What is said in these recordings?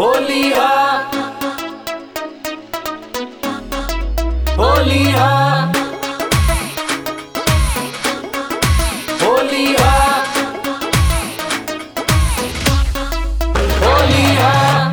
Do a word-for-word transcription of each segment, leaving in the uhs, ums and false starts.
होलिया होलिया होलिया होलिया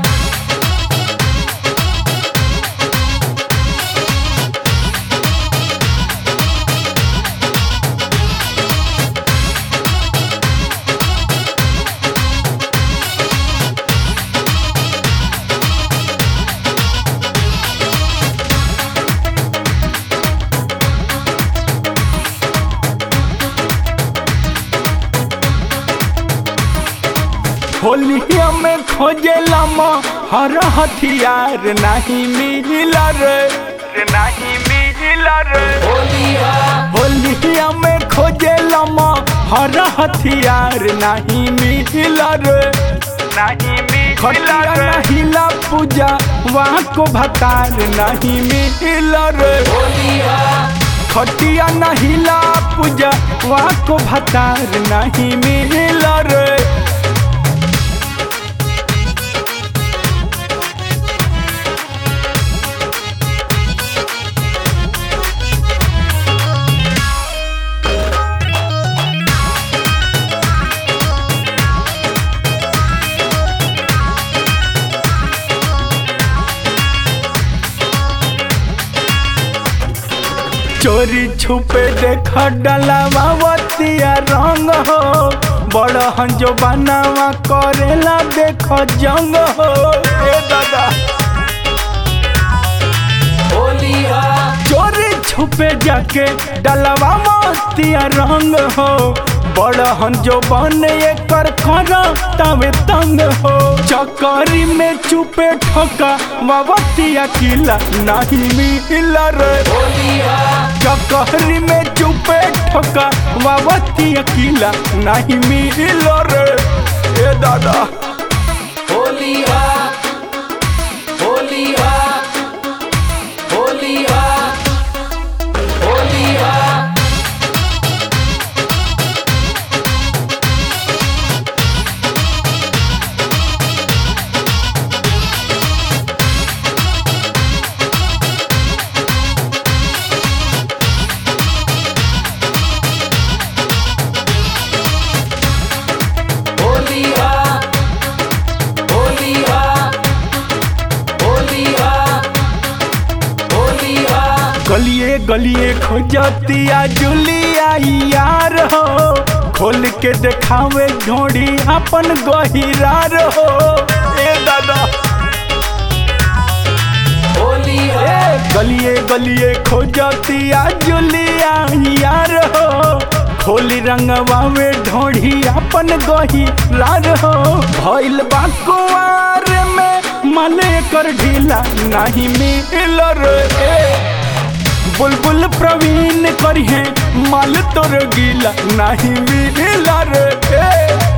होलिया में खोजेला हर हथियार नहीं मिला रे नहीं मिला रे होलिया होलिया में खोजेला हर हथियार नहीं मिला रे नहीं मिला रे हिला पूजा वहाँ को भतार नहीं मिला रे होलिया खटिया नहिला पूजा वहाँ को भतार नहीं मिला रे। चोरी छुपे देख डलावतिया रंग हो बड़ हंजो बनावा करेला देख जंग हो ए दादा होलिया चोरी छुपे जाके डलावतिया रंग हो बड़ हंजो बने कर तवे तंग हो चकरी में चुपे ठोका वतिया किला नहीं मिला रे होलिया चकरी में चुपे ठोका वतिया किला नहीं मिला रे ए दादा होलिया होलिया होलिया होलिया होलिया होलिया होलिया होलिया गलिए गलिए खोजतिया जुलिया यार हो खोल के देखावे ढोड़ी अपन गहिरार हो ए दादा होलिया ए गलिए गलिए खोजतिया जुलिया यार हो खोली रंगवा में ढोड़ी अपन गहिरार हो भइल बा कुंवार में मले कर ढीला नहीं मिल रे बुलबुल प्रवीण करिए माल तोर गीला नहीं मिला रे।